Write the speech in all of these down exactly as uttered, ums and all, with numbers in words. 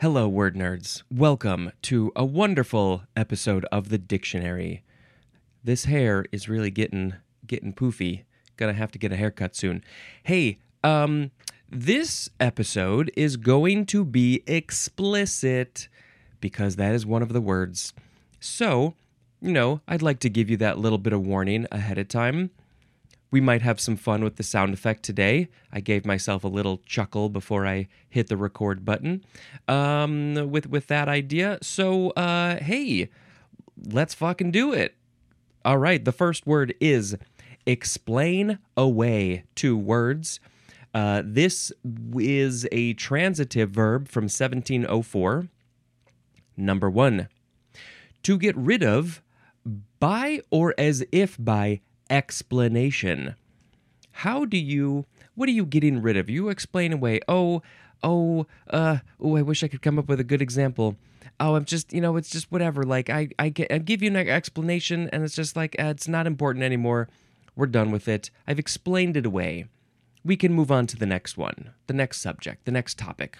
Hello, word nerds. Welcome to a wonderful episode of the dictionary. This hair is really getting getting poofy. Gonna have to get a haircut soon. Hey, um, this episode is going to be explicit because that is one of the words. So, you know, I'd like to give you that little bit of warning ahead of time. We might have some fun with the sound effect today. I gave myself a little chuckle before I hit the record button um, with, with that idea. So, uh, hey, let's fucking do it. All right, the first word is explain away. Two words. Uh, this is a transitive verb from seventeen oh four. Number one, to get rid of by or as if by explanation. How do you, what are you getting rid of? You explain away, oh, oh, uh, oh, I wish I could come up with a good example. Oh, I'm just, you know, it's just whatever. Like, I, I, get, I give you an explanation, and it's just like, uh, it's not important anymore. We're done with it. I've explained it away. We can move on to the next one, the next subject, the next topic.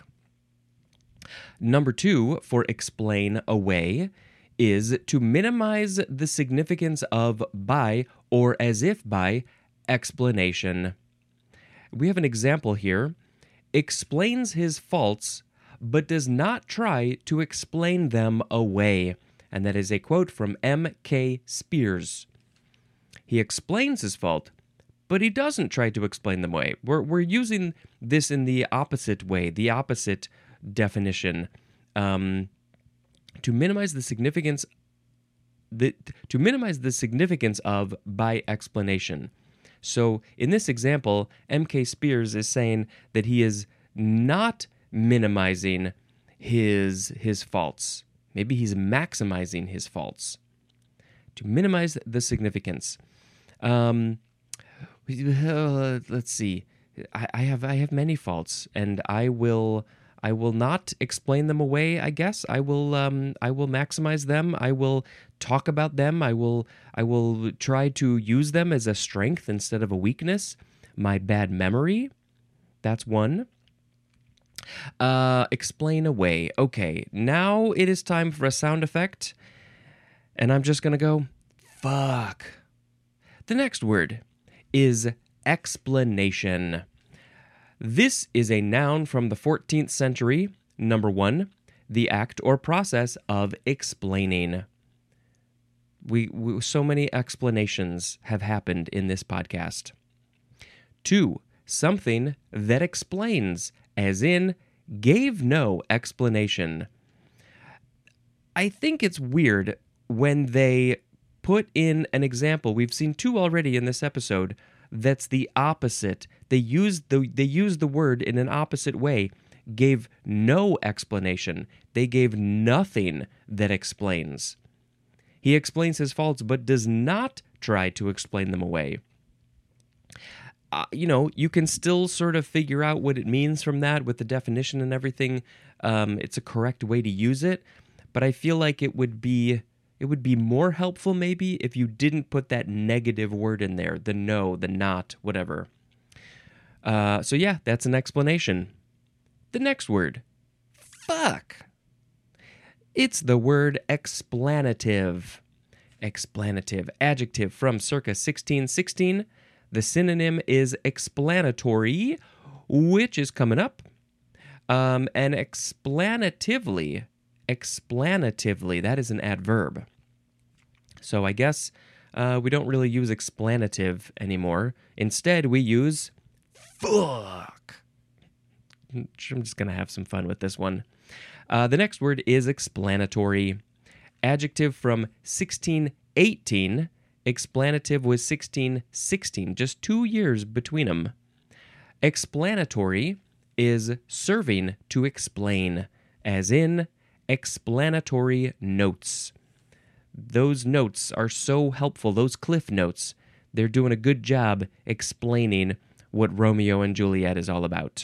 Number two for explain away is to minimize the significance of by or as if by explanation. We have an example here. Explains his faults, but does not try to explain them away. And that is a quote from M K Spears. He explains his fault, but he doesn't try to explain them away. We're, we're using this in the opposite way, the opposite definition. Um, to minimize the significance the, to minimize the significance of by explanation. So in this example, M K Spears is saying that he is not minimizing his his faults. Maybe he's maximizing his faults. To minimize the significance. Um, let's see. I, I have I have many faults, and I will I will not explain them away, I guess. I will um, I will maximize them. I will talk about them. I will I will try to use them as a strength instead of a weakness. My bad memory, that's one. Uh, explain away. Okay, now it is time for a sound effect, and I'm just going to go, fuck. The next word is explanation. This is a noun from the fourteenth century. Number one, the act or process of explaining. We, we so many explanations have happened in this podcast. Two, something that explains, as in gave no explanation. I think it's weird when they put in an example. We've seen two already in this episode. That's the opposite. They used the they used the word in an opposite way. Gave no explanation. They gave nothing that explains. He explains his faults, but does not try to explain them away. Uh, you know, you can still sort of figure out what it means from that with the definition and everything. Um, it's a correct way to use it, but I feel like it would be it would be more helpful maybe if you didn't put that negative word in there, the no, the not, whatever. Uh, so yeah, that's an explanation. The next word, fuck. It's the word explanative. Explanative, adjective from circa sixteen sixteen. The synonym is explanatory, which is coming up. Um, and explanatively, explanatively, that is an adverb. So I guess uh, we don't really use explanative anymore. Instead, we use fuck. I'm just going to have some fun with this one. Uh, the next word is explanatory. Adjective from sixteen eighteen. Explanative was sixteen sixteen, just two years between them. Explanatory is serving to explain, as in explanatory notes. Those notes are so helpful, those cliff notes. They're doing a good job explaining what Romeo and Juliet is all about.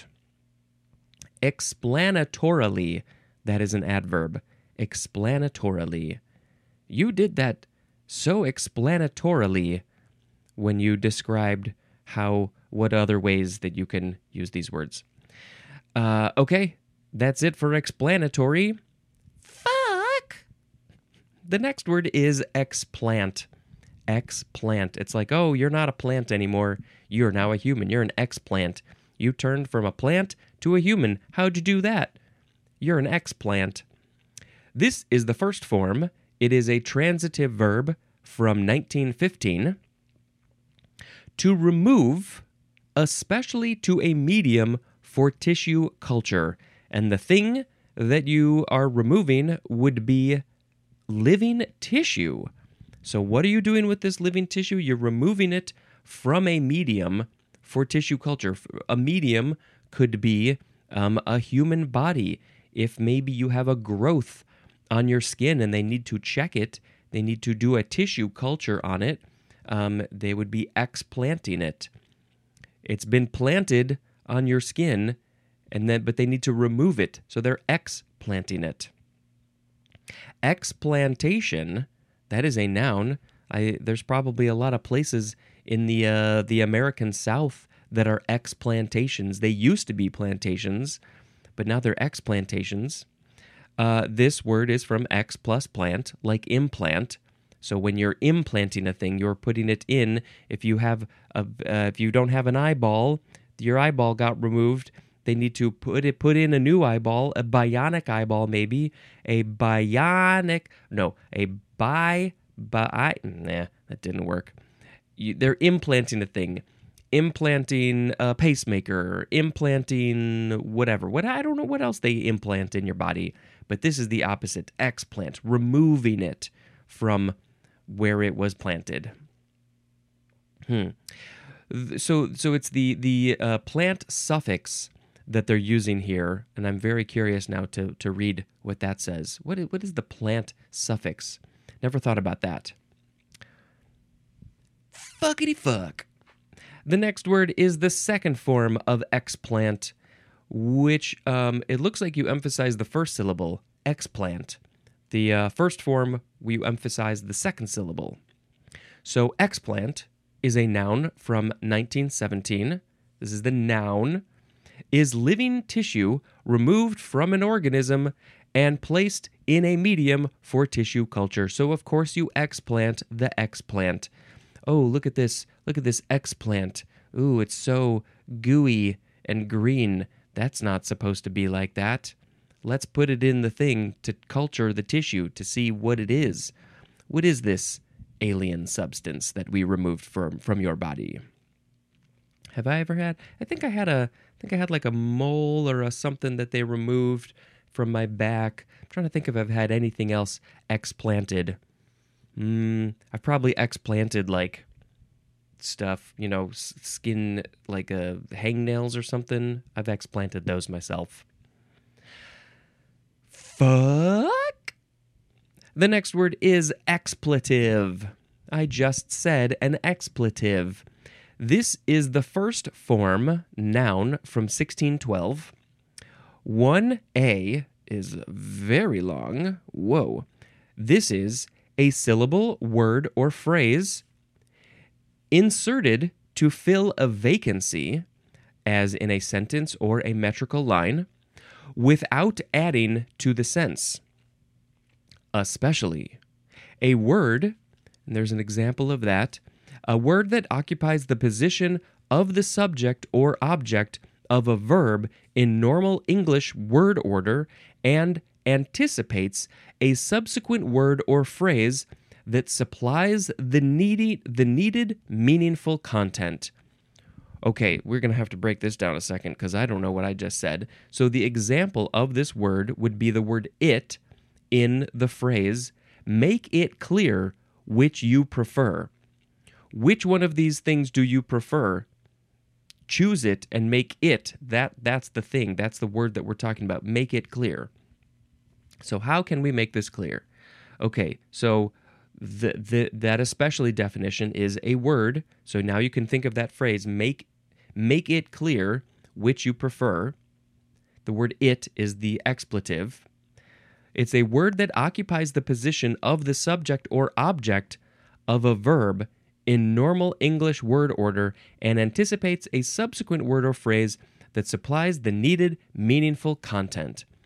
Explanatorily, that is an adverb. Explanatorily. You did that so explanatorily when you described how, what other ways that you can use these words. Uh, okay, That's it for explanatory. Fuck! The next word is explant. Explant. It's like, oh, you're not a plant anymore. You're now a human. You're an explant. You turned from a plant to a human. How'd you do that? You're an explant. This is the first form. It is a transitive verb from nineteen fifteen. To remove, especially to a medium for tissue culture. And the thing that you are removing would be living tissue. So what are you doing with this living tissue? You're removing it from a medium for tissue culture. A medium could be um, a human body. If maybe you have a growth on your skin and they need to check it, they need to do a tissue culture on it, um, they would be explanting it. It's been planted on your skin, and then but they need to remove it, so they're explanting it. Explantation, that is a noun. I, there's probably a lot of places in the uh, the American South that are explantations. They used to be plantations, but now they're explantations. Uh, this word is from ex plus plant, like implant. So when you're implanting a thing, you're putting it in. If you have a, uh, if you don't have an eyeball, your eyeball got removed. They need to put it, put in a new eyeball, a bionic eyeball, maybe a bionic. No, a bi, bi. Nah, that didn't work. You, they're implanting a thing, implanting a pacemaker, implanting whatever. What I don't know what else they implant in your body, but this is the opposite. Explant, removing it from where it was planted. Hmm. So, so it's the the uh, plant suffix that they're using here, and I'm very curious now to to read what that says. What is, what is the plant suffix? Never thought about that. Fuckity fuck. The next word is the second form of explant, which um, it looks like you emphasize the first syllable, explant. The uh, first form, we emphasize the second syllable. So explant is a noun from nineteen seventeen. This is the noun. Is living tissue removed from an organism and placed in a medium for tissue culture. So, of course, you explant the explant. Oh, look at this. Look at this explant. Ooh, it's so gooey and green. That's not supposed to be like that. Let's put it in the thing to culture the tissue to see what it is. What is this alien substance that we removed from, from your body? Have I ever had? I think I had a. I think I had like a mole or a something that they removed from my back. I'm trying to think if I've had anything else explanted. Mm, I've probably explanted like stuff, you know, skin, like uh, hangnails or something. I've explanted those myself. Fuck. The next word is expletive. I just said an expletive. This is the first form noun from sixteen twelve. one A is very long. Whoa. This is a syllable, word, or phrase inserted to fill a vacancy, as in a sentence or a metrical line, without adding to the sense. Especially. A word, and there's an example of that, a word that occupies the position of the subject or object of a verb in normal English word order and anticipates a subsequent word or phrase that supplies the needy, the needed meaningful content. Okay, we're going to have to break this down a second because I don't know what I just said. So the example of this word would be the word it in the phrase, make it clear which you prefer. Which one of these things do you prefer? Choose it and make it. That, that's the thing. That's the word that we're talking about. Make it clear. So how can we make this clear? Okay, so the, the, that especially definition is a word. So now you can think of that phrase, make, make it clear which you prefer. The word it is the expletive. It's a word that occupies the position of the subject or object of a verb in normal English word order and anticipates a subsequent word or phrase that supplies the needed meaningful content.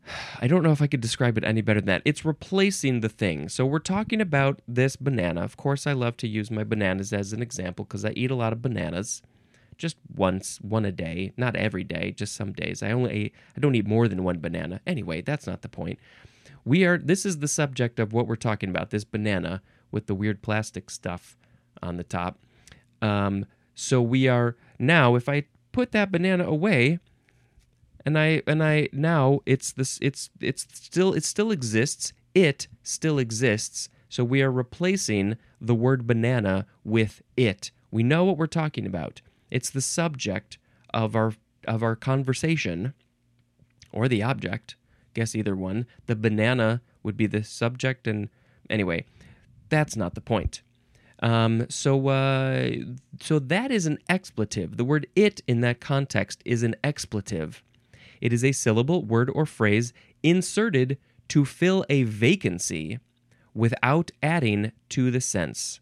I don't know if I could describe it any better than that. It's replacing the thing. So we're talking about this banana. Of course, I love to use my bananas as an example because I eat a lot of bananas. Just once, one a day, not every day, just some days. I only eat, I don't eat more than one banana. Anyway, that's not the point. We are, this is the subject of what we're talking about, this banana with the weird plastic stuff on the top. Um, so we are, now, if I put that banana away, and I, and I, now it's this, it's, it's still, it still exists. It still exists. So we are replacing the word banana with it. We know what we're talking about. It's the subject of our of our conversation, or the object. Guess either one. The banana would be the subject, and anyway, that's not the point. Um, so, uh, so that is an expletive. The word "it" in that context is an expletive. It is a syllable, word, or phrase inserted to fill a vacancy without adding to the sense.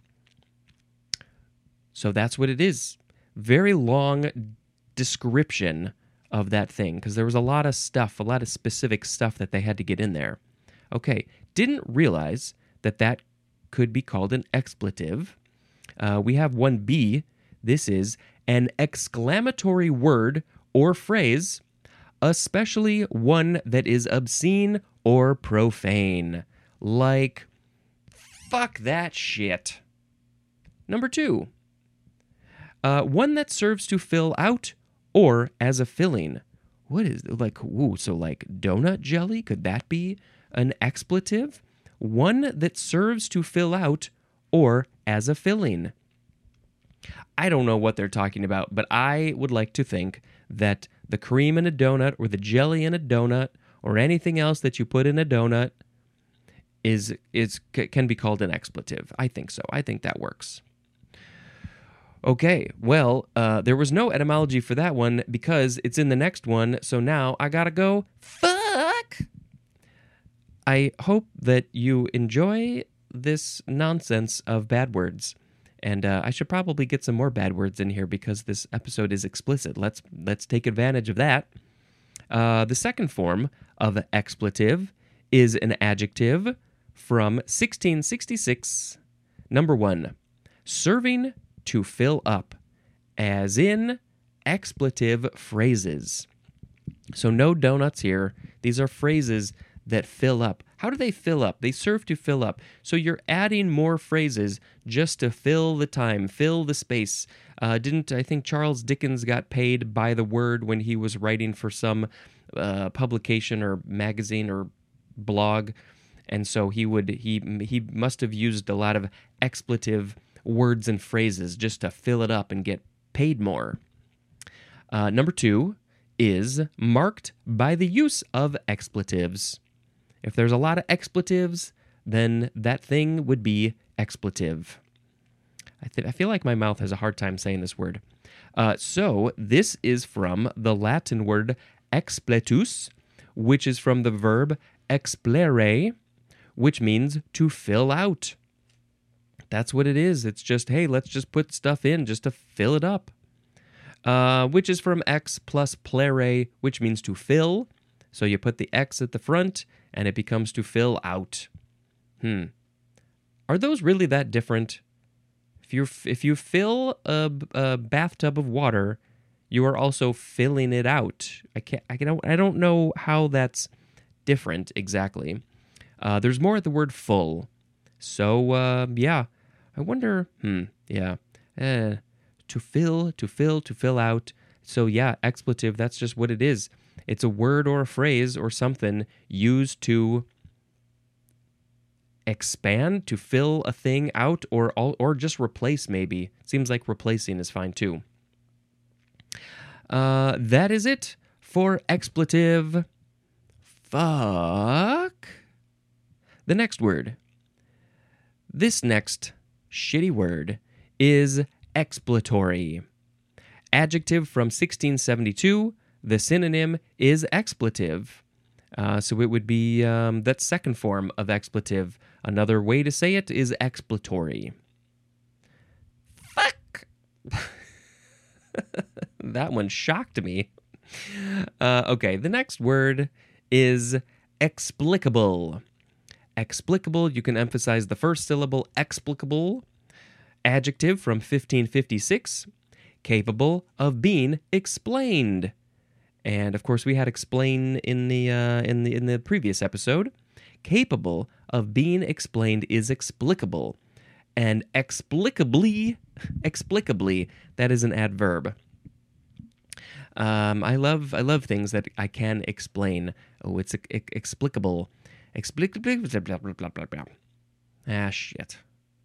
So that's what it is. Very long description of that thing, because there was a lot of stuff, a lot of specific stuff that they had to get in there. Okay, didn't realize that that could be called an expletive. Uh, we have one B. This is an exclamatory word or phrase, especially one that is obscene or profane. Like, fuck that shit. Number two. Uh, one that serves to fill out or as a filling. What is, like, ooh, so like donut jelly? Could that be an expletive? One that serves to fill out or as a filling. I don't know what they're talking about, but I would like to think that the cream in a donut or the jelly in a donut or anything else that you put in a donut is, is can be called an expletive. I think so. I think that works. Okay, well, uh, there was no etymology for that one because it's in the next one, so now I gotta go, fuck! I hope that you enjoy this nonsense of bad words, and uh, I should probably get some more bad words in here because this episode is explicit. Let's, let's take advantage of that. Uh, the second form of expletive is an adjective from sixteen sixty-six. Number one, serving to fill up, as in expletive phrases. So no donuts here. These are phrases that fill up. How do they fill up? They serve to fill up. So you're adding more phrases just to fill the time, fill the space. Uh, didn't, I think Charles Dickens got paid by the word when he was writing for some uh, publication or magazine or blog. And so he would, he, he must have used a lot of expletive words and phrases just to fill it up and get paid more. Uh, number two is marked by the use of expletives. If there's a lot of expletives, then that thing would be expletive. I, th- I feel like my mouth has a hard time saying this word. Uh, so this is from the Latin word expletus, which is from the verb explere, which means to fill out. That's what it is. It's just, hey, let's just put stuff in just to fill it up. Uh, which is from ex plus plere, which means to fill. So you put the X at the front, and it becomes to fill out. Hmm. Are those really that different? If you if you fill a, a bathtub of water, you are also filling it out. I can't. I don't. I don't know how that's different exactly. Uh, there's more at the word full. So uh, yeah. I wonder, hmm, yeah, eh, to fill, to fill, to fill out. So yeah, expletive, that's just what it is. It's a word or a phrase or something used to expand, to fill a thing out, or or just replace maybe. Seems like replacing is fine too. Uh, that is it for expletive. Fuck. The next word. This next shitty word is expletory. Adjective from sixteen seventy-two. The synonym is expletive. Uh, so it would be um, that second form of expletive. Another way to say it is expletory. Fuck! That one shocked me. Uh, okay, the next word is explicable. Explicable, you can emphasize the first syllable, explicable. Adjective from fifteen fifty-six, capable of being explained. And of course, we had explain in the uh, in the in the previous episode. Capable of being explained is explicable, and explicably, explicably, that is an adverb. Um, I love I love things that I can explain. Oh, it's ex- explicable. Explicably, blah, blah, blah, blah, blah. Ah, shit.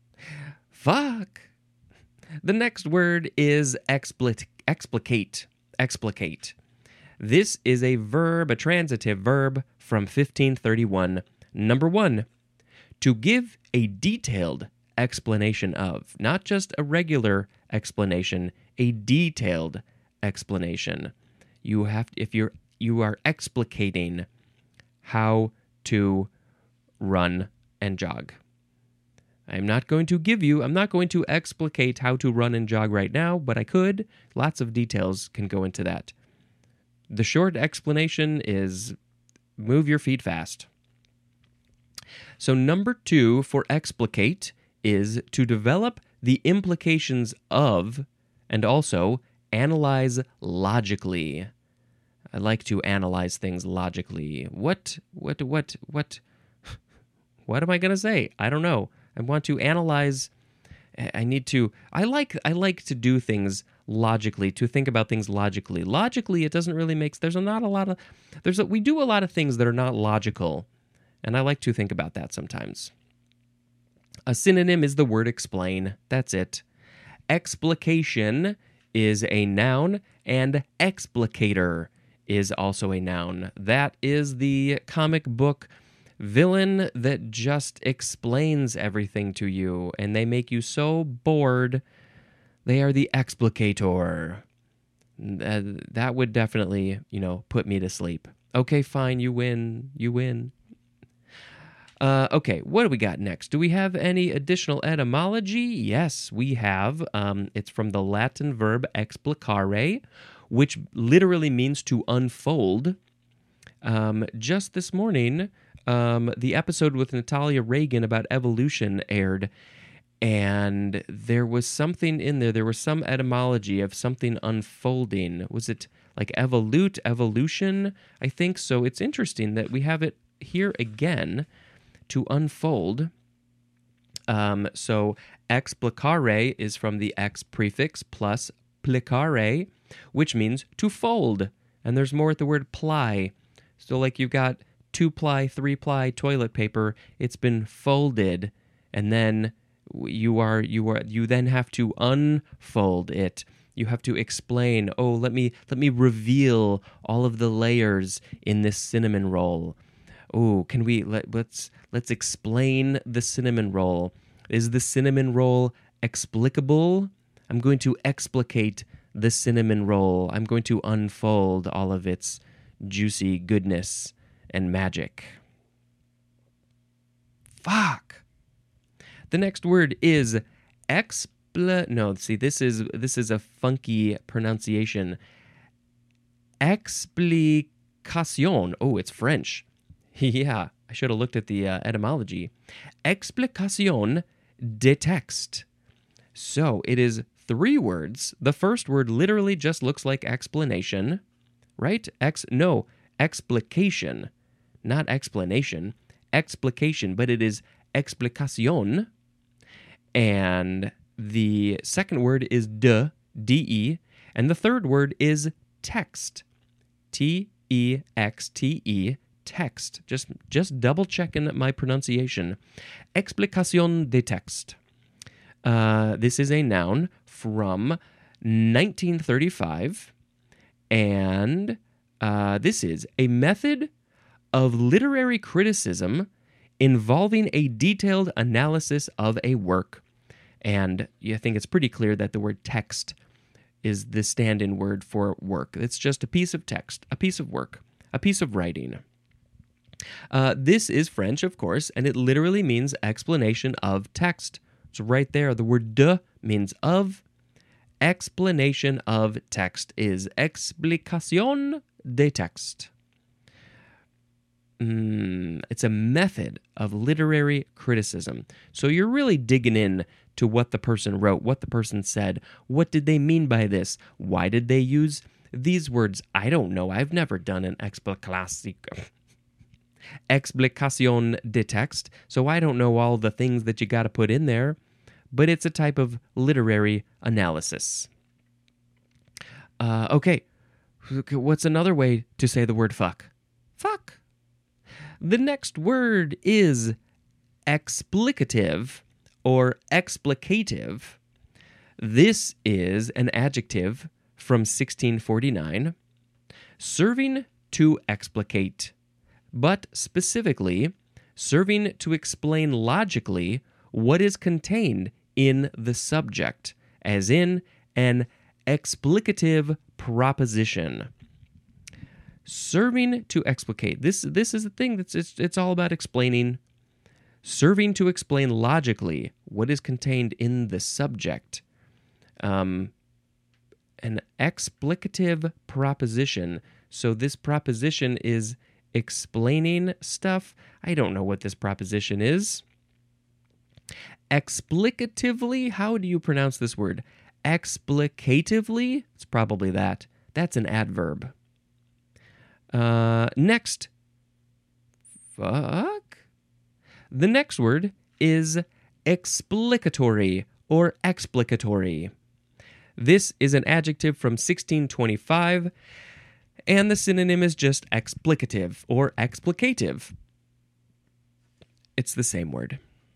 Fuck. The next word is explicate. Explicate. Explicate. This is a verb, a transitive verb from fifteen thirty-one. Number one, to give a detailed explanation of, not just a regular explanation, a detailed explanation. You have, if you're, you are explicating how to run and jog. I'm not going to give you, I'm not going to explicate how to run and jog right now, but I could. Lots of details can go into that. The short explanation is move your feet fast. So number two for explicate is to develop the implications of and also analyze logically. I like to analyze things logically. What, what, what, what, what am I going to say? I don't know. I want to analyze. I need to, I like, I like to do things logically, to think about things logically. Logically, it doesn't really make, there's not a lot of, there's a, we do a lot of things that are not logical. And I like to think about that sometimes. A synonym is the word explain. That's it. Explication is a noun, and explicator is also a noun. That is the comic book villain that just explains everything to you, and they make you so bored. They are the explicator. That would definitely, you know, put me to sleep. Okay, fine, you win. You win. Uh, okay, what do we got next? Do we have any additional etymology? Yes, we have. Um, it's from the Latin verb explicare, which literally means to unfold. Um, just this morning, um, the episode with Natalia Reagan about evolution aired, and there was something in there. There was some etymology of something unfolding. Was it like evolute, evolution? I think so. It's interesting that we have it here again. To unfold. Um, so explicare is from the ex prefix plus plicare, which means to fold. And there's more at the word ply. So like you've got two-ply, three-ply toilet paper, it's been folded, and then you are you are you then have to unfold it. You have to explain, oh, let me let me reveal all of the layers in this cinnamon roll. Oh, can we let let's let's explain the cinnamon roll. Is the cinnamon roll explicable? I'm going to explicate the cinnamon roll. I'm going to unfold all of its juicy goodness and magic. Fuck. The next word is expl. No, see, this is this is a funky pronunciation. Explication. Oh, it's French. Yeah, I should have looked at the uh, etymology. Explication de texte. So it is three words. The first word literally just looks like explanation, right? Ex no, explication, not explanation. Explication, but it is explicación. And the second word is de, D-E, and the third word is text, T E X T E, text. Just just double checking my pronunciation. Explicación de texte. Uh, this is a noun from nineteen thirty-five, and uh, this is a method of literary criticism involving a detailed analysis of a work. And I think it's pretty clear that the word text is the stand-in word for work. It's just a piece of text, a piece of work, a piece of writing. Uh, this is French, of course, and it literally means explanation of text. It's right there. The word de means of. Explanation of text is explicación de texte. mm, it's a method of literary criticism. So you're really digging in to what the person wrote, what the person said. What did they mean by this? Why did they use these words? I don't know. I've never done an explicación explicación de text, so I don't know all the things that you got to put in there, but it's a type of literary analysis. Uh, okay, what's another way to say the word fuck? Fuck. The next word is explicative or explicative. This is an adjective from sixteen forty-nine, serving to explicate, but specifically serving to explain logically what is contained in the subject, as in an explicative proposition. Serving to explicate. This this is the thing that's it's, it's all about explaining. Serving to explain logically what is contained in the subject. Um, an explicative proposition. So this proposition is explaining stuff. I don't know what this proposition is. Explicatively, how do you pronounce this word? Explicatively? It's probably that. That's an adverb. Uh, next. Fuck. The next word is explicatory or explicatory. This is an adjective from sixteen twenty-five, and the synonym is just explicative or explicative. It's the same word.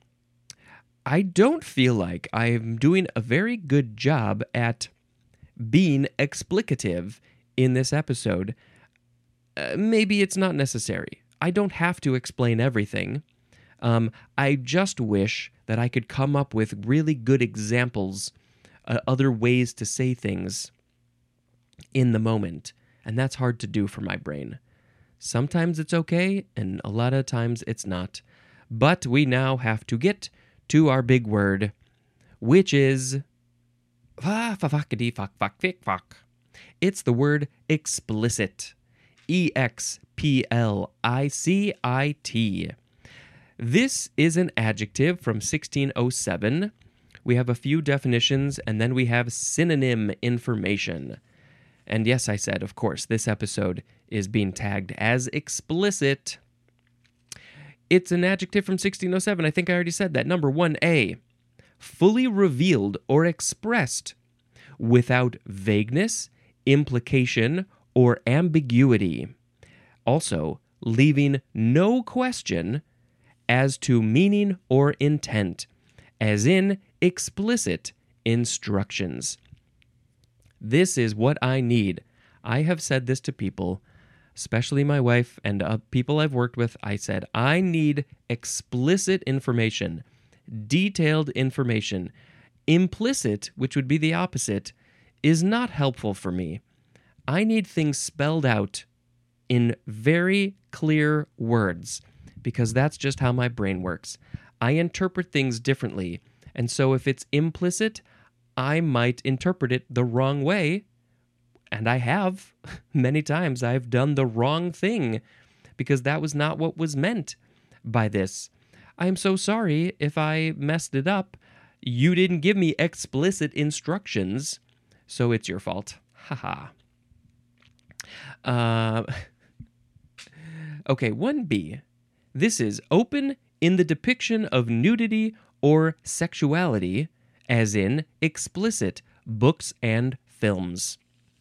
I don't feel like I'm doing a very good job at being explicative in this episode. Uh, maybe it's not necessary. I don't have to explain everything. Um, I just wish that I could come up with really good examples, uh, other ways to say things in the moment. And that's hard to do for my brain. Sometimes it's okay, and a lot of times it's not. But we now have to get to our big word, which is fuck, fuck, fuck, fuck. It's the word explicit. E X P L I C I T. This is an adjective from sixteen oh seven. We have a few definitions, and then we have synonym information. And yes, I said, of course, this episode is being tagged as explicit. It's an adjective from sixteen oh seven. I think I already said that. Number one A, fully revealed or expressed without vagueness, implication, or ambiguity. Also, leaving no question as to meaning or intent, as in explicit instructions. This is what I need. I have said this to people, especially my wife and uh, people I've worked with. I said, I need explicit information, detailed information. Implicit, which would be the opposite, is not helpful for me. I need things spelled out in very clear words, because that's just how my brain works. I interpret things differently, and so if it's implicit, I might interpret it the wrong way, and I have. Many times I've done the wrong thing, because that was not what was meant by this. I'm so sorry if I messed it up. You didn't give me explicit instructions, so it's your fault. Haha. Uh, okay, one B. This is open in the depiction of nudity or sexuality, as in explicit books and films.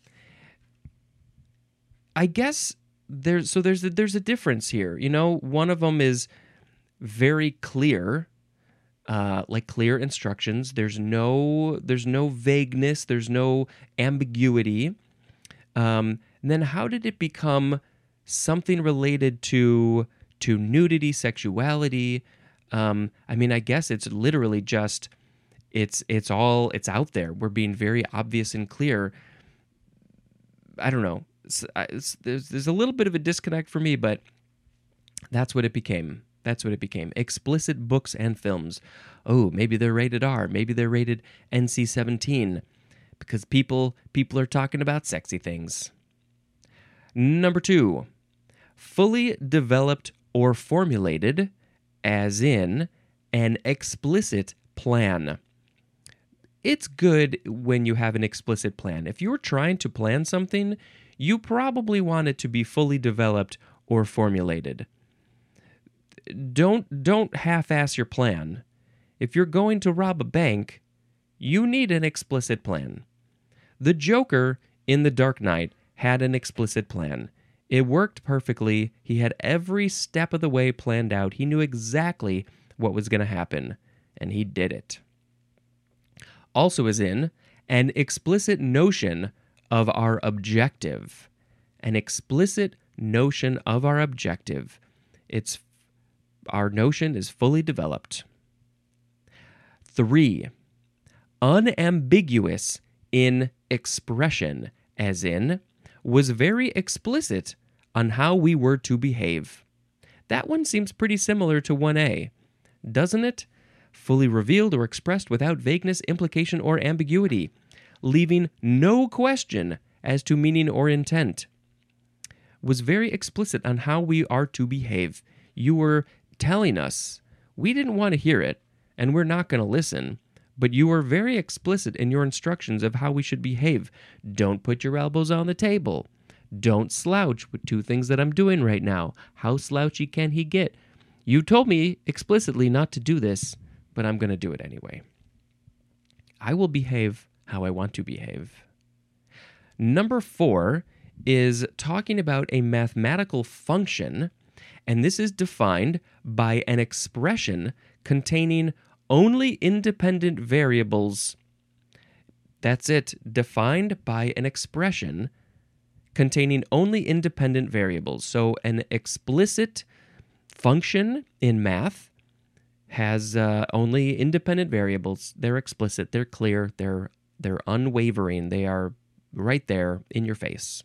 I guess there's so there's a, there's a difference here. You know, one of them is very clear, uh, like clear instructions. There's no there's no vagueness. There's no ambiguity. Um, and then how did it become something related to to nudity, sexuality? Um, I mean, I guess it's literally just it's it's all it's out there. We're being very obvious and clear. I don't know. It's, it's, there's there's a little bit of a disconnect for me, but that's what it became. That's what it became. Explicit books and films. Oh, maybe they're rated R. Maybe they're rated N C seventeen. Because people people are talking about sexy things. Number two, fully developed or formulated, as in an explicit plan. It's good when you have an explicit plan. If you're trying to plan something, you probably want it to be fully developed or formulated. Don't don't half-ass your plan. If you're going to rob a bank, you need an explicit plan. The Joker in The Dark Knight had an explicit plan. It worked perfectly. He had every step of the way planned out. He knew exactly what was going to happen, and he did it. Also is in an explicit notion of our objective. An explicit notion of our objective. It's our notion is fully developed. Three, unambiguous in expression, as in, was very explicit on how we were to behave. That one seems pretty similar to one A, doesn't it? Fully revealed or expressed without vagueness, implication, or ambiguity, leaving no question as to meaning or intent. Was very explicit on how we are to behave. You were telling us, we didn't want to hear it, and we're not going to listen, but you were very explicit in your instructions of how we should behave. Don't put your elbows on the table. Don't slouch with two things that I'm doing right now. How slouchy can he get? You told me explicitly not to do this, but I'm going to do it anyway. I will behave how I want to behave. Number four is talking about a mathematical function, and this is defined by an expression containing only independent variables. That's it, defined by an expression containing only independent variables. So an explicit function in math has uh, only independent variables. They're explicit, they're clear, they're they're unwavering, they are right there in your face.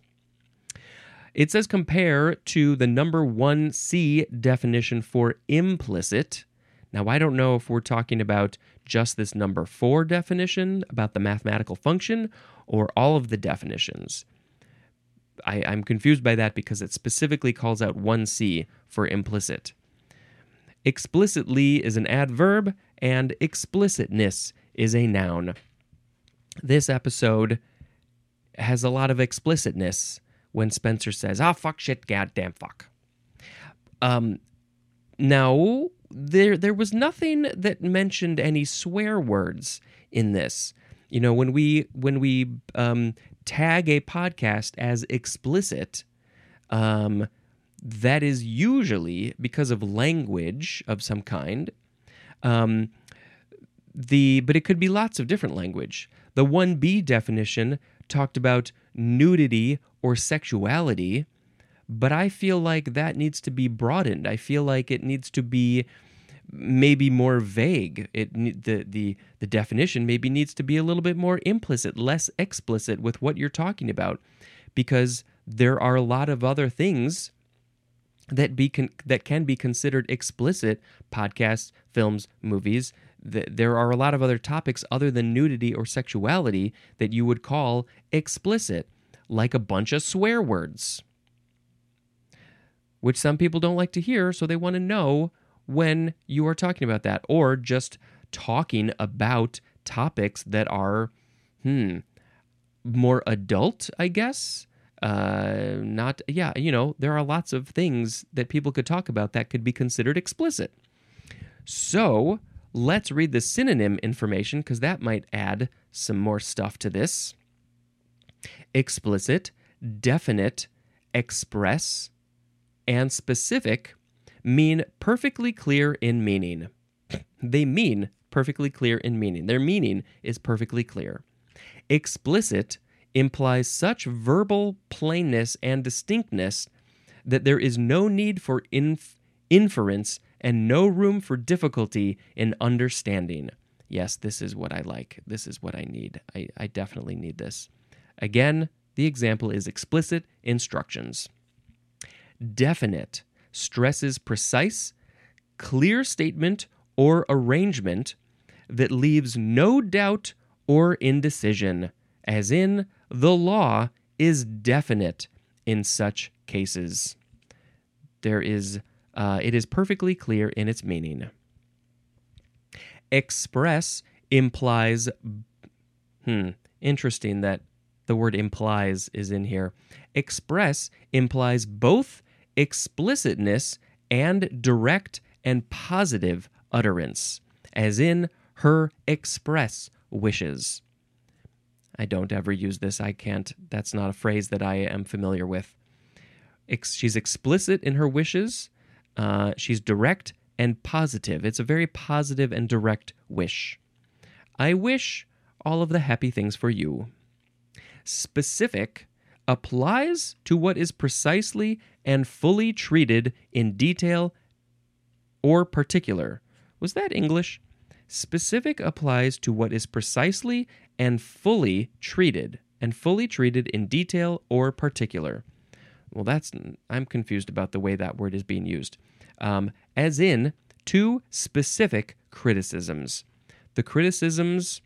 It says compare to the number one C definition for implicit. Now, I don't know if we're talking about just this number four definition about the mathematical function or all of the definitions. I, I'm confused by that because it specifically calls out one C for implicit. Explicitly is an adverb, and explicitness is a noun. This episode has a lot of explicitness when Spencer says, ah, fuck, shit, goddamn fuck. Um, now, there there was nothing that mentioned any swear words in this. You know, when we when we um, tag a podcast as explicit, um, that is usually because of language of some kind. Um, the but it could be lots of different language. The one B definition talked about nudity or sexuality, but I feel like that needs to be broadened. I feel like it needs to be maybe more vague. It the the the definition maybe needs to be a little bit more implicit, less explicit with what you're talking about, because there are a lot of other things that be con- that can be considered explicit: podcasts, films, movies. The, there are a lot of other topics other than nudity or sexuality that you would call explicit, like a bunch of swear words, which some people don't like to hear, so they want to know when you are talking about that, or just talking about topics that are, hmm, more adult, I guess. Uh, not, yeah, you know, there are lots of things that people could talk about that could be considered explicit. So let's read the synonym information, because that might add some more stuff to this. Explicit, definite, express, and specific mean perfectly clear in meaning. They mean perfectly clear in meaning. Their meaning is perfectly clear. Explicit implies such verbal plainness and distinctness that there is no need for inf- inference and no room for difficulty in understanding. Yes, this is what I like. This is what I need. I, I definitely need this. Again, the example is explicit instructions. Definite stresses precise, clear statement or arrangement that leaves no doubt or indecision, as in, the law is definite in such cases. There is Uh, it is perfectly clear in its meaning. Express implies, hmm, interesting that the word implies is in here. Express implies both explicitness and direct and positive utterance, as in her express wishes. I don't ever use this. I can't. That's not a phrase that I am familiar with. Ex- she's explicit in her wishes. Uh, she's direct and positive. It's a very positive and direct wish. I wish all of the happy things for you. Specific applies to what is precisely and fully treated in detail or particular. Was that English? Specific applies to what is precisely and fully treated, and fully treated in detail or particular. Well, that's, I'm confused about the way that word is being used. Um, as in, two specific criticisms. The criticisms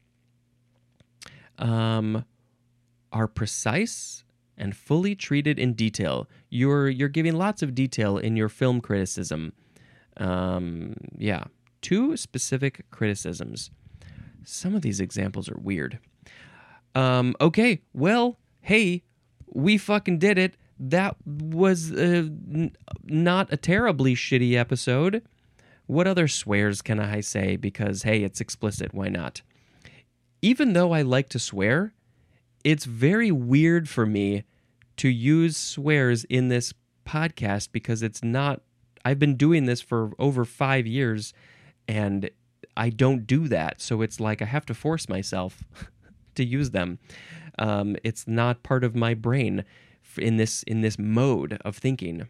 um, are precise and fully treated in detail. You're you're giving lots of detail in your film criticism. Um, yeah, two specific criticisms. Some of these examples are weird. Um, okay, well, hey, we fucking did it. That was uh, n- not a terribly shitty episode. What other swears can I say? Because, hey, it's explicit. Why not? Even though I like to swear, it's very weird for me to use swears in this podcast because it's not... I've been doing this for over five years, and I don't do that. So it's like I have to force myself to use them. Um, it's not part of my brain in this in this mode of thinking.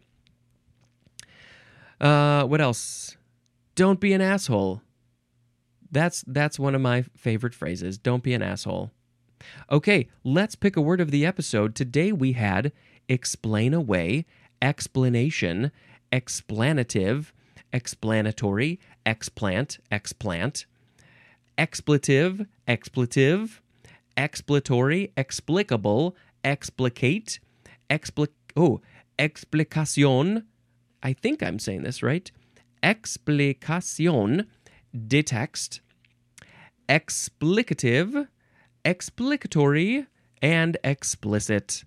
Uh, what else? Don't be an asshole. That's that's one of my favorite phrases. Don't be an asshole. Okay, let's pick a word of the episode. Today we had explain away, explanation, explanative, explanatory, explant, explant, expletive, expletive, explanatory, explicable, explicate, expli- oh, explicación. I think I'm saying this right. Explicación de text, explicative, explicatory, and explicit.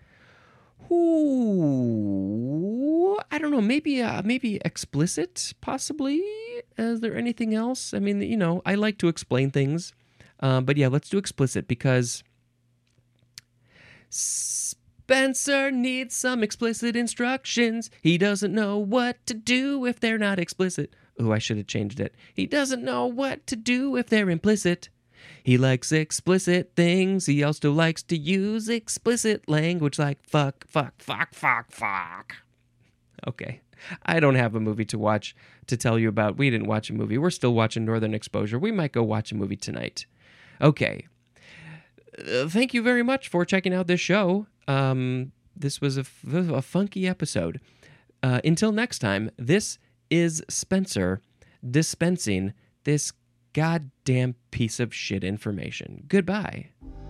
Ooh, I don't know. Maybe, uh, maybe explicit, possibly. Is there anything else? I mean, you know, I like to explain things, uh, but yeah, let's do explicit because Spencer needs some explicit instructions. He doesn't know what to do if they're not explicit. Ooh, I should have changed it. He doesn't know what to do if they're implicit. He likes explicit things. He also likes to use explicit language like fuck, fuck, fuck, fuck, fuck. Okay. I don't have a movie to watch to tell you about. We didn't watch a movie. We're still watching Northern Exposure. We might go watch a movie tonight. Okay. Uh, thank you very much for checking out this show. Um, this was a, f- a funky episode. Uh, until next time, this is Spencer dispensing this goddamn piece of shit information. Goodbye.